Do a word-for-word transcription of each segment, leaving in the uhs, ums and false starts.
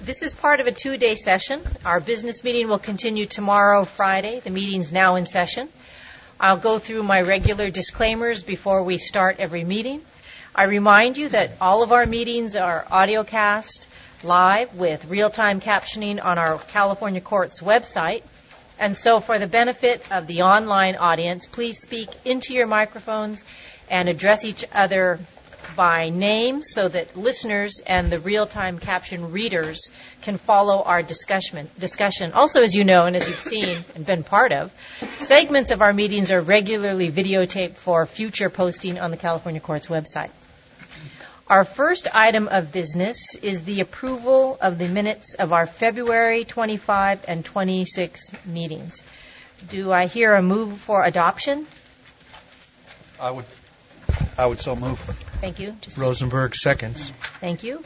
This is part of a two-day session. Our business meeting will continue tomorrow, Friday. The meeting's now in session. I'll go through my regular disclaimers before we start every meeting. I remind you that all of our meetings are audiocast live with real-time captioning on our California Courts website. And so for the benefit of the online audience, please speak into your microphones and address each other by name so that listeners and the real-time caption readers can follow our discussion. discussion. Also, as you know, and as you've seen and been part of, segments of our meetings are regularly videotaped for future posting on the California Courts website. Our first item of business is the approval of the minutes of our February twenty-fifth and twenty-sixth meetings. Do I hear a move for adoption? I would I would so move. Thank you. Just Rosenberg seconds. Thank you.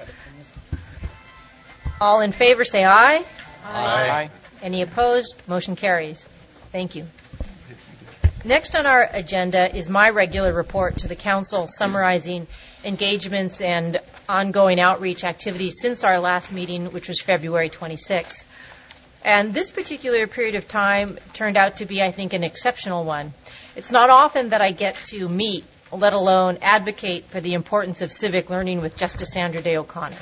All in favor say aye. Aye. Aye. Any opposed? Motion carries. Thank you. Next on our agenda is my regular report to the Council summarizing engagements and ongoing outreach activities since our last meeting, which was February twenty-sixth. And this particular period of time turned out to be, I think, an exceptional one. It's not often that I get to meet, let alone advocate for the importance of civic learning with Justice Sandra Day O'Connor.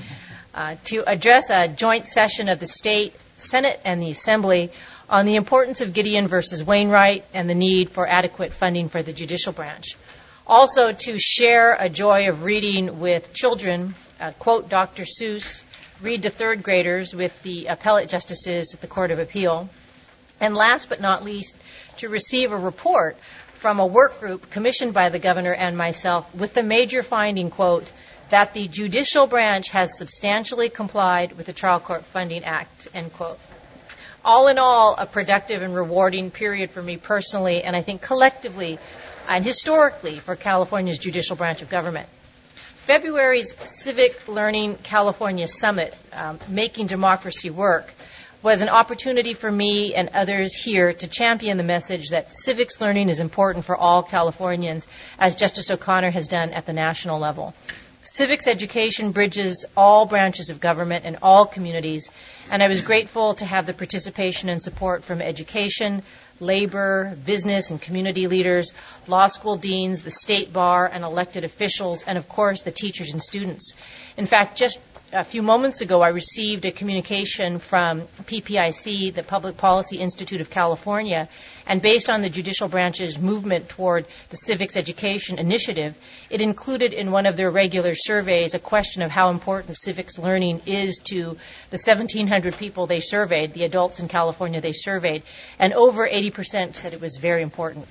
Uh, to address a joint session of the State, Senate, and the Assembly on the importance of Gideon versus Wainwright and the need for adequate funding for the judicial branch. Also to share a joy of reading with children, uh, quote Doctor Seuss, read to third graders with the appellate justices at the Court of Appeal. And last but not least, to receive a report from a work group commissioned by the governor and myself with the major finding, quote, that the judicial branch has substantially complied with the Trial Court Funding Act, end quote. All in all, a productive and rewarding period for me personally, and I think collectively and historically for California's judicial branch of government. February's Civic Learning California Summit, um, Making Democracy Work, was an opportunity for me and others here to champion the message that civics learning is important for all Californians, as Justice O'Connor has done at the national level. Civics education bridges all branches of government and all communities, and I was grateful to have the participation and support from education, labor, business, and community leaders, law school deans, the state bar, and elected officials, and of course the teachers and students. In fact, just a few moments ago, I received a communication from P P I C, the Public Policy Institute of California, and based on the judicial branch's movement toward the Civics Education Initiative, it included in one of their regular surveys a question of how important civics learning is to the seventeen hundred people they surveyed, the adults in California they surveyed, and over eighty percent said it was very important.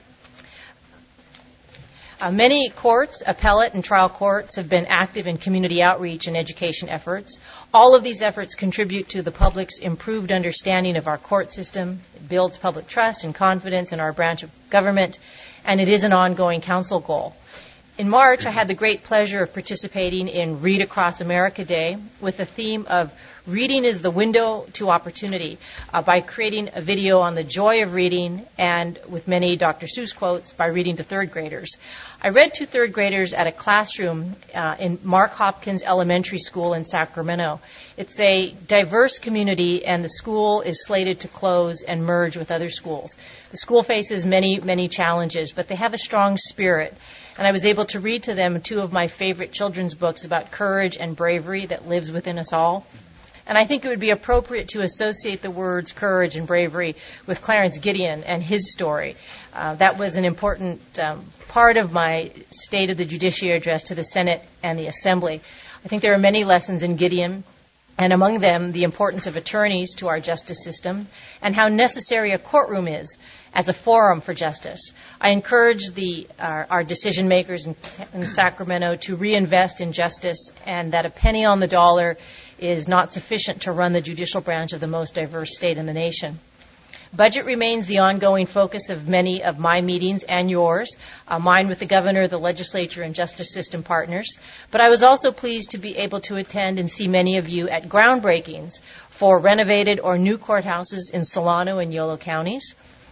Uh, many courts, appellate and trial courts, have been active in community outreach and education efforts. All of these efforts contribute to the public's improved understanding of our court system. It builds public trust and confidence in our branch of government, and it is an ongoing council goal. In March, I had the great pleasure of participating in Read Across America Day with the theme of Reading is the Window to Opportunity uh, by creating a video on the joy of reading and with many Doctor Seuss quotes by reading to third graders. I read to third graders at a classroom uh, in Mark Hopkins Elementary School in Sacramento. It's a diverse community, and the school is slated to close and merge with other schools. The school faces many, many challenges, but they have a strong spirit. And I was able to read to them two of my favorite children's books about courage and bravery that lives within us all. And I think it would be appropriate to associate the words courage and bravery with Clarence Gideon and his story. Uh, that was an important um, part of my State of the Judiciary address to the Senate and the Assembly. I think there are many lessons in Gideon, and among them the importance of attorneys to our justice system and how necessary a courtroom is as a forum for justice. I encourage the, our, our decision makers in, in Sacramento to reinvest in justice, and that a penny on the dollar is not sufficient to run the judicial branch of the most diverse state in the nation. Budget remains the ongoing focus of many of my meetings and yours, uh, mine with the governor, the legislature, and justice system partners. But I was also pleased to be able to attend and see many of you at groundbreakings for renovated or new courthouses in Solano and Yolo counties,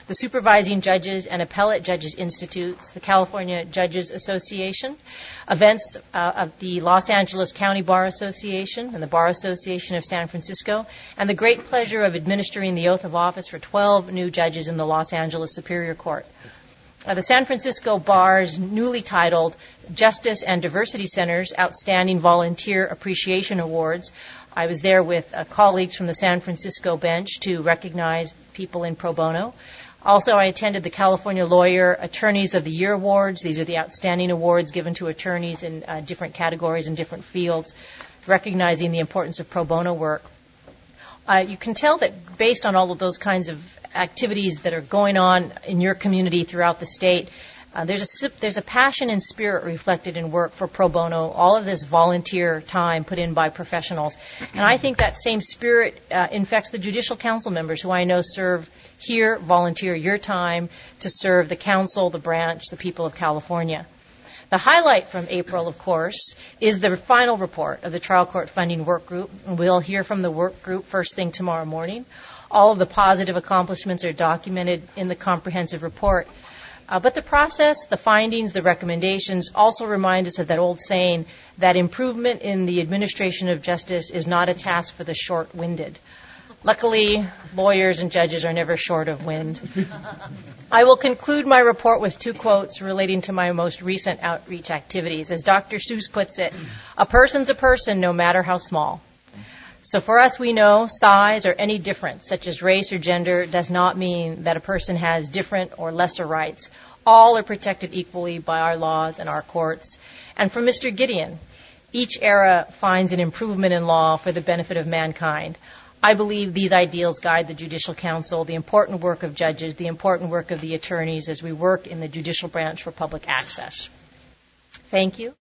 the Supervising Judges and Appellate Judges Institutes, the California Judges Association, events uh, of the Los Angeles County Bar Association and the Bar Association of San Francisco, and the great pleasure of administering the oath of office for twelve new judges in the Los Angeles Superior Court. Uh, the San Francisco Bar's newly titled Justice and Diversity Center's Outstanding Volunteer Appreciation Awards. I was there with uh, colleagues from the San Francisco bench to recognize people in pro bono. Also, I attended the California Lawyer Attorneys of the Year Awards. These are the outstanding awards given to attorneys in uh, different categories and different fields, recognizing the importance of pro bono work. Uh, you can tell that based on all of those kinds of activities that are going on in your community throughout the state, Uh, there's a there's a passion and spirit reflected in work for pro bono, all of this volunteer time put in by professionals. And I think that same spirit uh, infects the Judicial Council members who I know serve here, volunteer your time to serve the council, the branch, the people of California. The highlight from April, of course, is the final report of the Trial Court Funding Work Group. We'll hear from the work group first thing tomorrow morning. All of the positive accomplishments are documented in the comprehensive report. Uh, but the process, the findings, the recommendations also remind us of that old saying that improvement in the administration of justice is not a task for the short-winded. Luckily, lawyers and judges are never short of wind. I will conclude my report with two quotes relating to my most recent outreach activities. As Doctor Seuss puts it, a person's a person no matter how small. So for us, we know size or any difference, such as race or gender, does not mean that a person has different or lesser rights. All are protected equally by our laws and our courts. And for Mister Gideon, each era finds an improvement in law for the benefit of mankind. I believe these ideals guide the Judicial Council, the important work of judges, the important work of the attorneys as we work in the judicial branch for public access. Thank you.